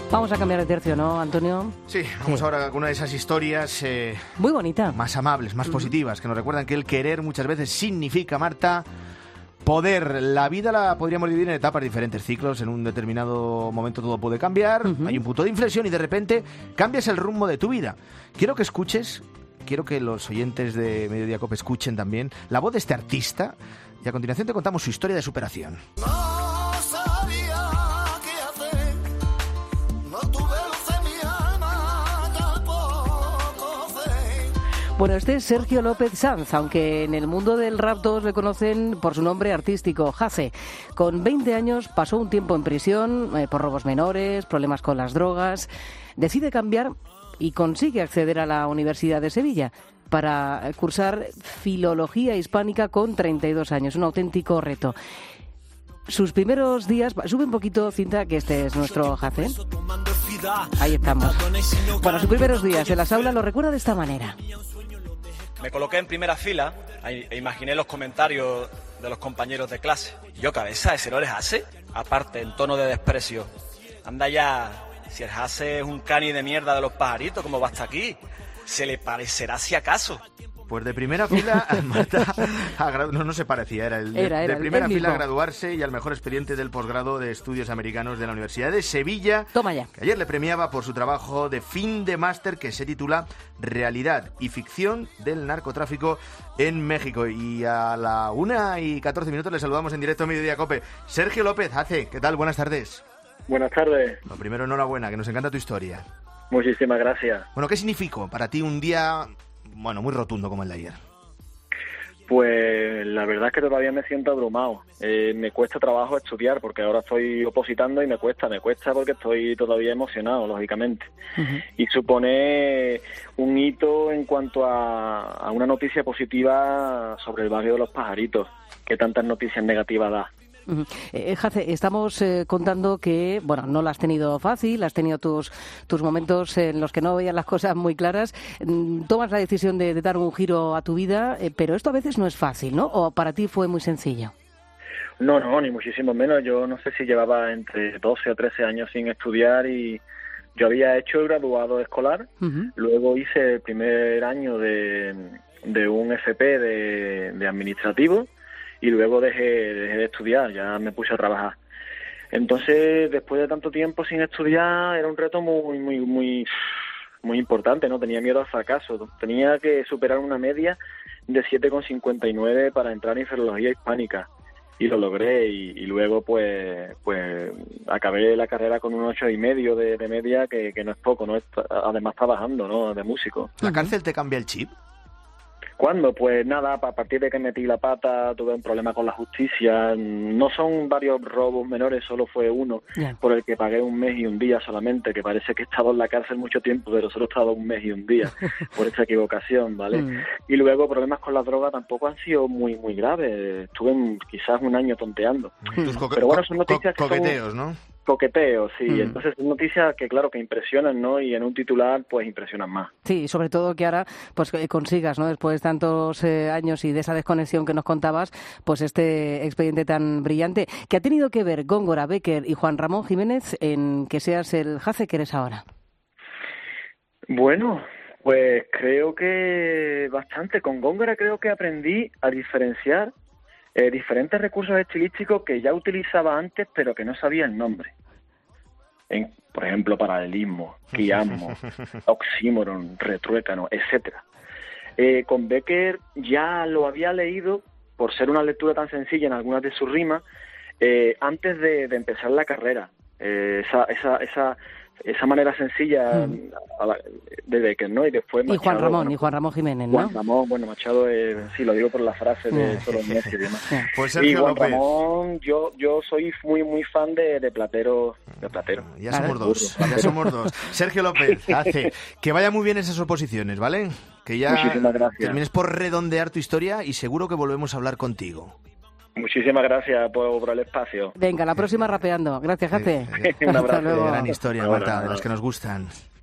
Vamos a cambiar de tercio, ¿no, Antonio? Sí, vamos ahora con una de esas historias muy bonita, más amables, más positivas, que nos recuerdan que el querer muchas veces significa, Marta, poder. La vida la podríamos dividir en etapas, diferentes ciclos. En un determinado momento todo puede cambiar, hay un punto de inflexión y de repente cambias el rumbo de tu vida. Quiero que los oyentes de Mediodía Cope escuchen también la voz de este artista y a continuación te contamos su historia de superación. Bueno, este es Sergio López Sanz, aunque en el mundo del rap todos le conocen por su nombre artístico, Jase. Con 20 años pasó un tiempo en prisión por robos menores, problemas con las drogas. Decide cambiar y consigue acceder a la Universidad de Sevilla para cursar Filología Hispánica con 32 años, un auténtico reto. Sus primeros días... Sube un poquito, Cinta, que este es nuestro Jase. Ahí estamos. Bueno, sus primeros días en las aulas lo recuerda de esta manera. Me coloqué en primera fila e imaginé los comentarios de los compañeros de clase. Yo, cabeza, ¿ese no eres Jase? Aparte, en tono de desprecio. Anda ya, si el Jase es un cani de mierda de los pajaritos, ¿cómo va hasta aquí? ¿Se le parecerá si acaso? Pues de primera fila, Marta, no se parecía, era de primera fila a graduarse y al mejor expediente del posgrado de Estudios Americanos de la Universidad de Sevilla. Toma ya. Que ayer le premiaba por su trabajo de fin de máster que se titula Realidad y ficción del narcotráfico en México. Y a la 1:14 le saludamos en directo a Mediodía Cope. Sergio López Jase, ¿qué tal? Buenas tardes. Buenas tardes. Lo primero, enhorabuena, que nos encanta tu historia. Muchísimas gracias. Bueno, ¿qué significó para ti un día... muy rotundo como el de ayer? Pues la verdad es que todavía me siento abrumado. Me cuesta trabajo estudiar porque ahora estoy opositando y me cuesta porque estoy todavía emocionado, lógicamente. Y supone un hito en cuanto a una noticia positiva sobre el barrio de Los Pajaritos, que tantas noticias negativas da. Jase, estamos contando que, no lo has tenido fácil, has tenido tus momentos en los que no veías las cosas muy claras, tomas la decisión de dar un giro a tu vida, pero esto a veces no es fácil, ¿no? ¿O para ti fue muy sencillo? No, ni muchísimo menos. Yo no sé si llevaba entre 12 o 13 años sin estudiar y yo había hecho el graduado escolar, luego hice el primer año de un FP de administrativo, y luego dejé de estudiar, ya me puse a trabajar. Entonces, después de tanto tiempo sin estudiar, era un reto muy importante, ¿no? Tenía miedo al fracaso. Tenía que superar una media de 7,59 para entrar en Filología Hispánica. Y lo logré, y luego pues acabé la carrera con un 8,5 de media, que no es poco, ¿no? Además trabajando, ¿no? De músico. ¿La cárcel te cambia el chip? ¿Cuándo? Pues nada, a partir de que metí la pata tuve un problema con la justicia. No son varios robos menores, solo fue uno, por el que pagué 1 mes y 1 día solamente, que parece que he estado en la cárcel mucho tiempo, pero solo he estado 1 mes y 1 día por esa equivocación, ¿vale? Y luego problemas con la droga tampoco han sido muy graves. Estuve quizás 1 año tonteando. Pero bueno, son noticias que coqueteos, ¿no? Coqueteo, sí. Entonces son noticias que claro que impresionan, ¿no? Y en un titular pues impresionan más. Sí, sobre todo que ahora pues consigas, ¿no? Después de tantos años y de esa desconexión que nos contabas, pues este expediente tan brillante. ¿Qué ha tenido que ver Góngora, Becker y Juan Ramón Jiménez en que seas el Jase que eres ahora? Bueno, pues creo que bastante. Con Góngora creo que aprendí a diferenciar diferentes recursos estilísticos que ya utilizaba antes, pero que no sabía el nombre. Por ejemplo, paralelismo, quiasmo, oxímoron, retruécano, etcétera. Con Becker ya lo había leído, por ser una lectura tan sencilla en algunas de sus rimas, antes de empezar la carrera. Esa manera sencilla de Becker, ¿no? Y después Machado, y Juan Ramón Jiménez, ¿no? Juan Ramón, Machado, sí, lo digo por la frase de todos los meses y demás. Pues y Juan Ramón, yo soy muy fan de Platero. Ya somos dos. Sergio López, que vaya muy bien esas oposiciones, ¿vale? Que ya termines por redondear tu historia y seguro que volvemos a hablar contigo. Muchísimas gracias por el espacio. Venga, la próxima rapeando. Gracias, Jase. Un abrazo. Gran historia, Marta, de las que nos gustan.